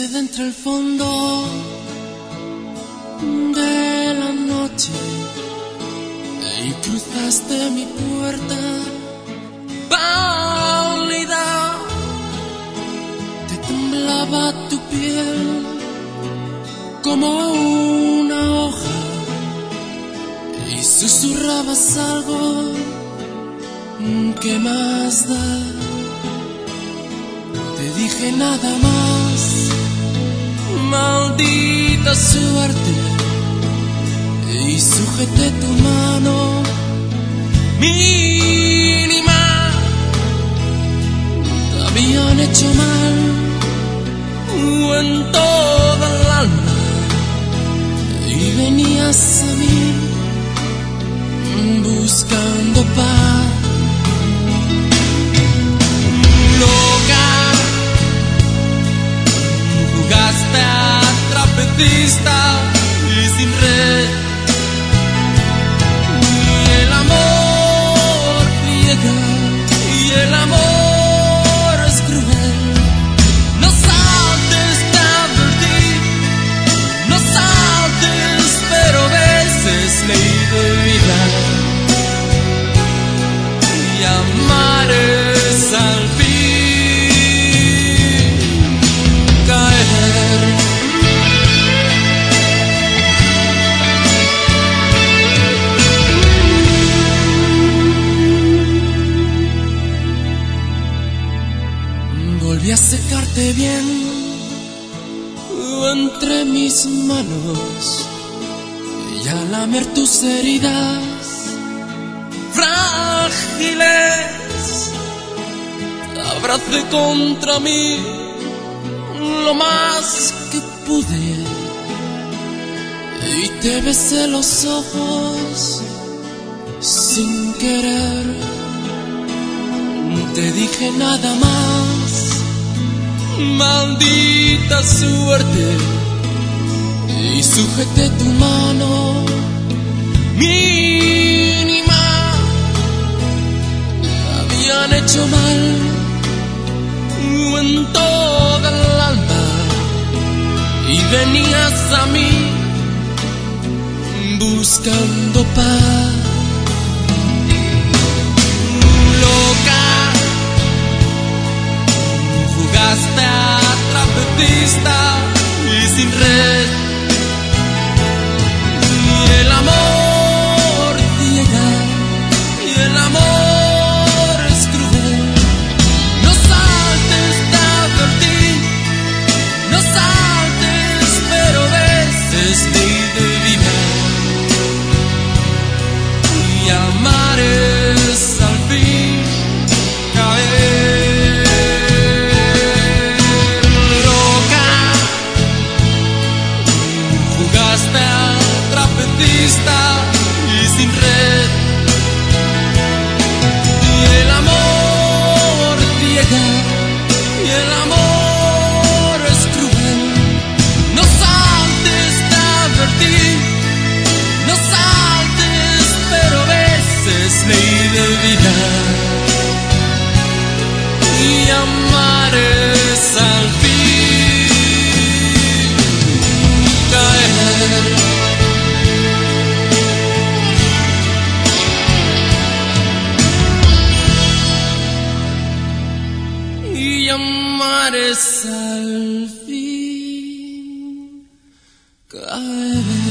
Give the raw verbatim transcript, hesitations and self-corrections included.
de entre el fondo de la noche y cruzaste mi puerta pálida, te temblaba tu piel como una hoja y susurrabas algo, ¿qué más da? Te dije nada más, maldita suerte, y sujeté tu mano mínima. Te habían hecho mal en toda el alma y venías a mí buscando paz. Loca, jugaste a trapecista y sin red, y el amor ciega, y el amor es cruel. No saltes de advertir, no saltes, pero veces ley de vida, y amar es al fin caer. Volví a secarte bien entre mis manos y a lamer tus heridas frágiles. Te abracé contra mí lo más que pude y te besé los ojos sin querer. Te dije nada más, maldita suerte, y sujeté tu mano mínima. Te habían hecho mal en toda el alma y venías a mí buscando paz. Loca, jugaste a trapecista y sin red, y el amor ciega, y el amor es cruel. No saltes de advertir, no saltes, pero veces ley de vida, y amar es al fin caer. Jugaste a trapecista y sin red, y el amor ciega, y el amor es cruel. No saltes de advertir, no saltes, pero veces ley de vida, y amar es al fin caer. Y amar es al fin caer.